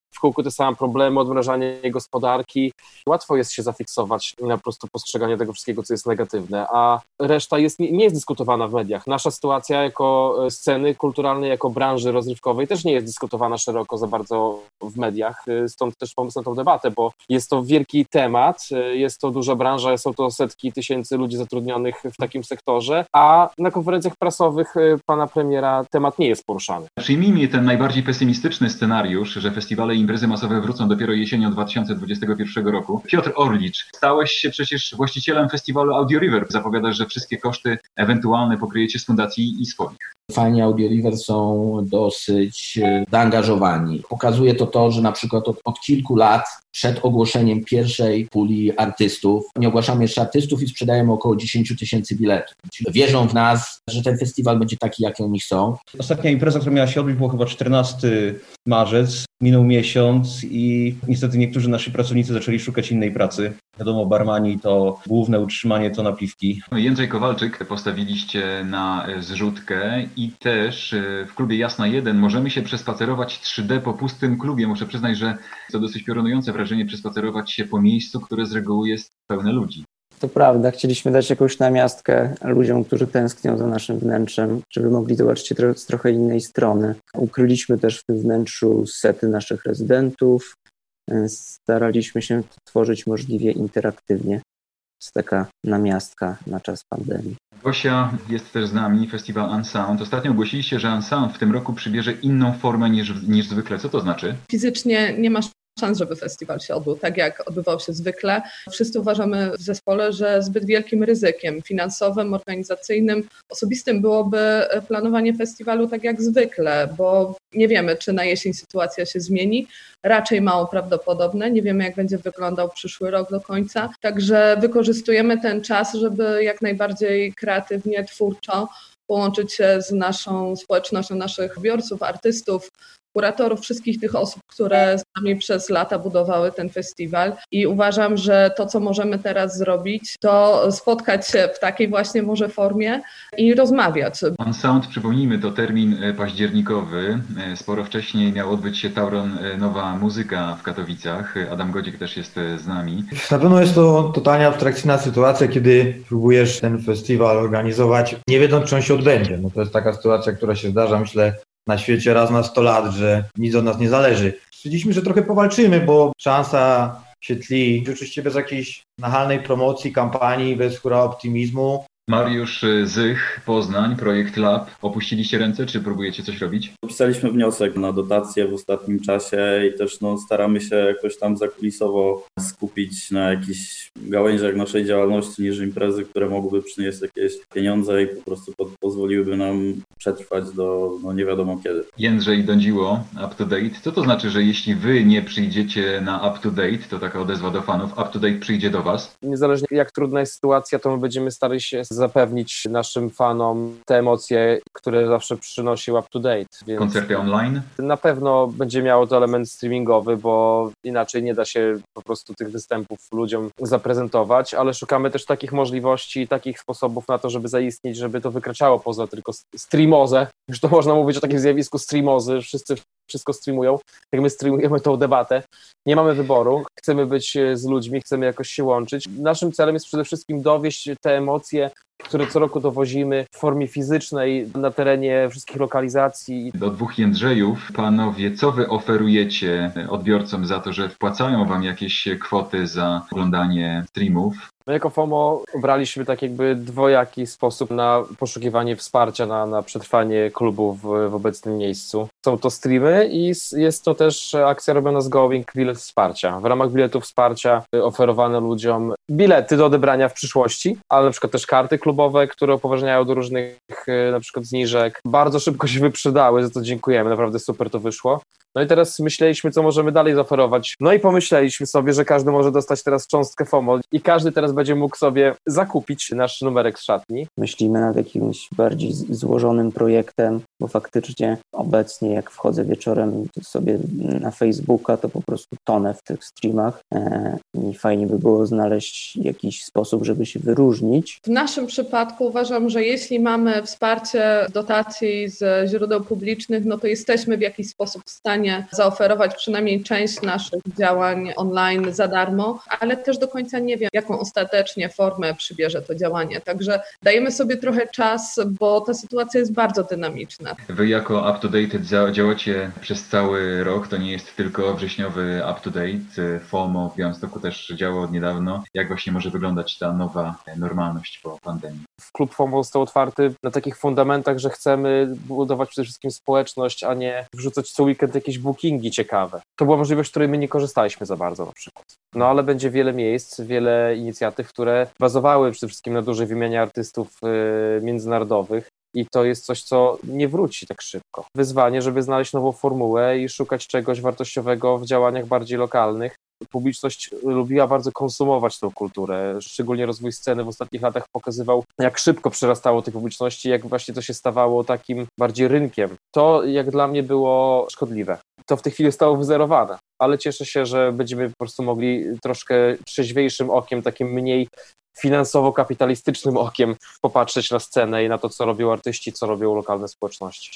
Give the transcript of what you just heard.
w kółku te same problemy, odmrażanie gospodarki. Łatwo jest się zafiksować na po prostu postrzeganie tego wszystkiego, co jest negatywne, a reszta nie jest dyskutowana w mediach. Nasza sytuacja jako sceny kulturalnej, jako branży rozrywkowej też nie jest dyskutowana szeroko za bardzo w mediach, stąd też pomysł na tą debatę, bo jest to wielki temat, jest to duża branża, są to setki tysięcy ludzi zatrudnionych w takim sektorze, a na konferencjach prasowych pana premiera temat nie jest poruszany. Przyjmijmy ten najbardziej pesymistyczny scenariusz, że festiwale i imprezy masowe wrócą dopiero jesienią 2021 roku. Piotr Orlicz, stałeś się przecież właścicielem festiwalu Audio River. Zapowiadasz, że wszystkie koszty ewentualne pokryjecie z fundacji i swoich. Fani Audio River są dosyć zaangażowani. Pokazuje to, że na przykład od kilku lat przed ogłoszeniem pierwszej puli artystów nie ogłaszamy jeszcze artystów i sprzedajemy około 10 000 biletów. Wierzą w nas, że ten festiwal będzie taki, jaki oni chcą. Ostatnia impreza, która miała się odbyć, było chyba 14 marzec. Minął miesiąc i niestety niektórzy nasi pracownicy zaczęli szukać innej pracy. Wiadomo, barmani to główne utrzymanie, to napiwki. Jędrzej Kowalczyk postawiliście na zrzutkę i też w klubie Jasna 1 możemy się przespacerować 3D po pustym klubie. Muszę przyznać, że to dosyć piorunujące wrażenie przespacerować się po miejscu, które z reguły jest pełne ludzi. To prawda, chcieliśmy dać jakąś namiastkę ludziom, którzy tęsknią za naszym wnętrzem, żeby mogli zobaczyć z trochę innej strony. Ukryliśmy też w tym wnętrzu sety naszych rezydentów. Staraliśmy się to tworzyć możliwie interaktywnie. Jest taka namiastka na czas pandemii. Gosia jest też z nami, festiwal Unsound. Ostatnio ogłosiliście, że Unsound w tym roku przybierze inną formę niż zwykle. Co to znaczy? Fizycznie nie masz szans, żeby festiwal się odbył tak, jak odbywał się zwykle. Wszyscy uważamy w zespole, że zbyt wielkim ryzykiem finansowym, organizacyjnym, osobistym byłoby planowanie festiwalu tak jak zwykle, bo nie wiemy, czy na jesień sytuacja się zmieni. Raczej mało prawdopodobne. Nie wiemy, jak będzie wyglądał przyszły rok do końca. Także wykorzystujemy ten czas, żeby jak najbardziej kreatywnie, twórczo połączyć się z naszą społecznością, naszych odbiorców, artystów, kuratorów, wszystkich tych osób, które z nami przez lata budowały ten festiwal i uważam, że to, co możemy teraz zrobić, to spotkać się w takiej właśnie może formie i rozmawiać. Unsound, przypomnijmy, to termin październikowy. Sporo wcześniej miał odbyć się Tauron Nowa Muzyka w Katowicach. Adam Godzik też jest z nami. Na pewno jest to totalnie abstrakcyjna sytuacja, kiedy próbujesz ten festiwal organizować, nie wiedząc, czy on się odbędzie. No to jest taka sytuacja, która się zdarza, myślę, na świecie raz na 100 lat, że nic od nas nie zależy. Stwierdziliśmy, że trochę powalczymy, bo szansa się tli. Oczywiście bez jakiejś nachalnej promocji, kampanii, bez hura optymizmu. Mariusz Zych, Poznań, Projekt Lab. Opuściliście ręce, czy próbujecie coś robić? Pisaliśmy wniosek na dotację w ostatnim czasie i też staramy się jakoś tam zakulisowo skupić na jakichś gałęziach naszej działalności niż imprezy, które mogłyby przynieść jakieś pieniądze i po prostu pozwoliłyby nam przetrwać do nie wiadomo kiedy. Jędrzej Dądziło, Up to Date. Co to znaczy, że jeśli wy nie przyjdziecie na Up to Date, to taka odezwa do fanów, Up to Date przyjdzie do was? Niezależnie jak trudna jest sytuacja, to my będziemy starali się zapewnić naszym fanom te emocje, które zawsze przynosił Up to Date. Więc koncerty online? Na pewno będzie miało to element streamingowy, bo inaczej nie da się po prostu tych występów ludziom zaprezentować, ale szukamy też takich możliwości, takich sposobów na to, żeby zaistnieć, żeby to wykraczało poza tylko streamozę. Już to można mówić o takim zjawisku streamozy, wszyscy wszystko streamują, jak my streamujemy tą debatę. Nie mamy wyboru, chcemy być z ludźmi, chcemy jakoś się łączyć. Naszym celem jest przede wszystkim dowieść te emocje, które co roku dowozimy w formie fizycznej na terenie wszystkich lokalizacji. Do dwóch Jędrzejów, panowie, co wy oferujecie odbiorcom za to, że wpłacają wam jakieś kwoty za oglądanie streamów? My jako FOMO braliśmy tak jakby dwojaki sposób na poszukiwanie wsparcia na przetrwanie klubu w obecnym miejscu. Są to streamy i jest to też akcja robiona z Going Bilet Wsparcia. W ramach biletów wsparcia oferowane ludziom bilety do odebrania w przyszłości, ale na przykład też karty klubowe, które upoważniają do różnych na przykład zniżek. Bardzo szybko się wyprzedały, za to dziękujemy, naprawdę super to wyszło. No i teraz myśleliśmy, co możemy dalej zaoferować. No i pomyśleliśmy sobie, że każdy może dostać teraz cząstkę FOMO i każdy teraz będzie mógł sobie zakupić nasz numerek z szatni. Myślimy nad jakimś bardziej złożonym projektem, bo faktycznie obecnie jak wchodzę wieczorem sobie na Facebooka, to po prostu tonę w tych streamach i fajnie by było znaleźć jakiś sposób, żeby się wyróżnić. W naszym przypadku uważam, że jeśli mamy wsparcie dotacji z źródeł publicznych, no to jesteśmy w jakiś sposób w stanie zaoferować przynajmniej część naszych działań online za darmo, ale też do końca nie wiem, jaką ostatecznie formę przybierze to działanie. Także dajemy sobie trochę czas, bo ta sytuacja jest bardzo dynamiczna. Wy jako UpToDate działacie przez cały rok, to nie jest tylko wrześniowy UpToDate. FOMO w Białymstoku też działa od niedawno. Jak właśnie może wyglądać ta nowa normalność po pandemii? Klub FOMO został otwarty na takich fundamentach, że chcemy budować przede wszystkim społeczność, a nie wrzucać co weekend jakieś bookingi ciekawe. To była możliwość, której my nie korzystaliśmy za bardzo na przykład. No ale będzie wiele miejsc, wiele inicjatyw, które bazowały przede wszystkim na dużej wymianie artystów międzynarodowych. I to jest coś, co nie wróci tak szybko. Wyzwanie, żeby znaleźć nową formułę i szukać czegoś wartościowego w działaniach bardziej lokalnych. Publiczność lubiła bardzo konsumować tą kulturę. Szczególnie rozwój sceny w ostatnich latach pokazywał, jak szybko przerastało tej publiczności, jak właśnie to się stawało takim bardziej rynkiem. To, jak dla mnie, było szkodliwe. To w tej chwili zostało wyzerowane, ale cieszę się, że będziemy po prostu mogli troszkę trzeźwiejszym okiem, takim mniej finansowo-kapitalistycznym okiem popatrzeć na scenę i na to, co robią artyści, co robią lokalne społeczności.